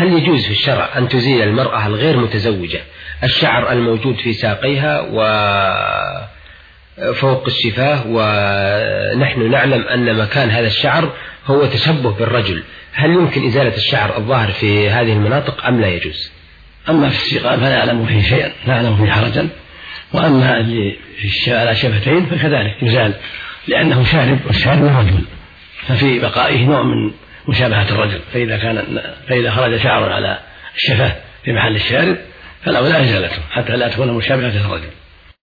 هل يجوز في الشرع أن تزيل المرأة الغير متزوجة الشعر الموجود في ساقيها وفوق الشفاه، ونحن نعلم أن مكان هذا الشعر هو تشبه بالرجل، هل يمكن إزالة الشعر الظاهر في هذه المناطق أم لا يجوز؟ أما في السقاء فلا أعلم فيه شيئا، لا أعلم فيه حرجا، وأما اللي على شفتين فكذلك يزال لأنه شارب، والشارب الرجل، ففي بقائه نوع من مشابهة الرجل، فإذا خرج شعر على الشفة في محل الشارب فالأولى إزالته حتى لا تكون مشابهة الرجل.